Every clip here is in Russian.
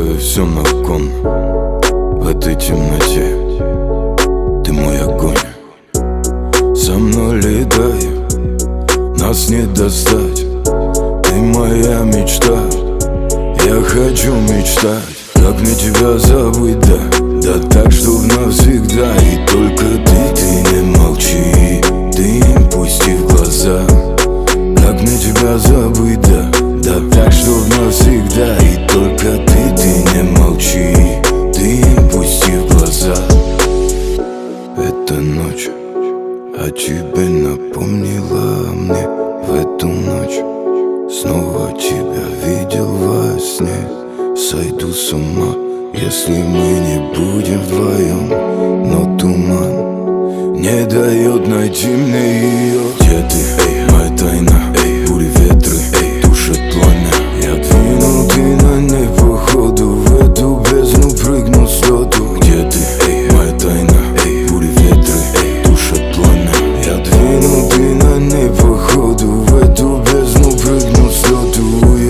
ставя все на кон. В этой темноте ты мой огонь. Со мной летай, нас не достать. Ты моя мечта, я хочу мечтать. Как мне тебя забыть, да так, чтоб навсегда. И только ты не молчи, ты не пусти в глаза. Как мне тебя забыть, да так, чтоб навсегда. И только ты не молчи, ты не пусти в глаза. Эта ночь о тебе напомнила мне. В эту ночь снова тебя видел во сне. Сойду с ума, если мы не будем вдвоем. Но туман не дает найти мне ее. Где ты, моя тайна, бури ветры, тушат пламя. Я двинул, ты на ней походу. В эту бездну прыгнул с лёту. Где ты, моя тайна, бури ветры, тушат пламя. Я двинул, ты на ней походу. В эту бездну прыгнул с лёту.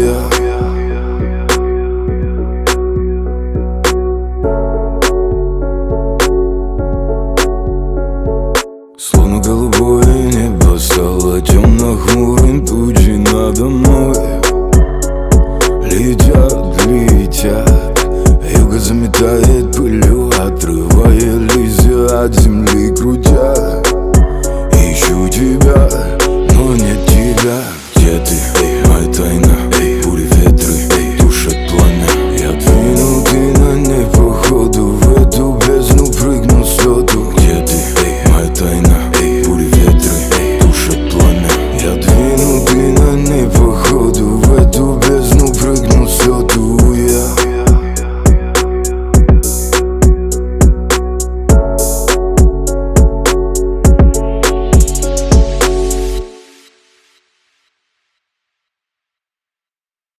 Словно голубое небо стало темно-хмурым. Тучи надо мной летят. Юго заметает пылью, отрывая листья от земли, крутя. Ищу тебя